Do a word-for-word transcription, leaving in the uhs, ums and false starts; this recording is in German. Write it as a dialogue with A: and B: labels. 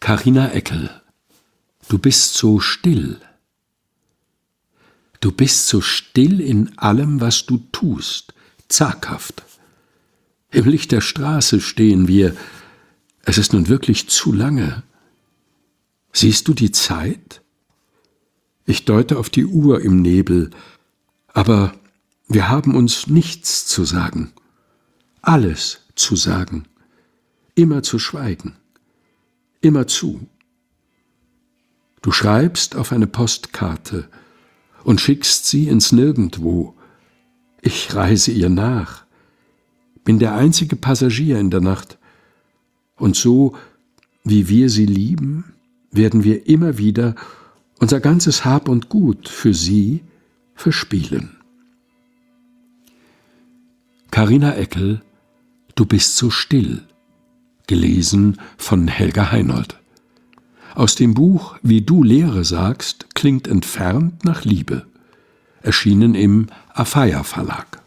A: Carina Eckel, du bist so still. Du bist so still in allem, was du tust, zaghaft. Im Licht der Straße stehen wir. Es ist nun wirklich zu lange. Siehst du die Zeit? Ich deute auf die Uhr im Nebel, aber wir haben uns nichts zu sagen, alles zu sagen, immer zu schweigen, immer zu. Du schreibst auf eine Postkarte und schickst sie ins Nirgendwo. Ich reise ihr nach, bin der einzige Passagier in der Nacht, und so, wie wir sie lieben, werden wir immer wieder unser ganzes Hab und Gut für sie verspielen. Carina Eckel, du bist so still. Gelesen von Helga Heinold. Aus dem Buch Wie du Lehre sagst, klingt entfernt nach Liebe. Erschienen im Afeier Verlag.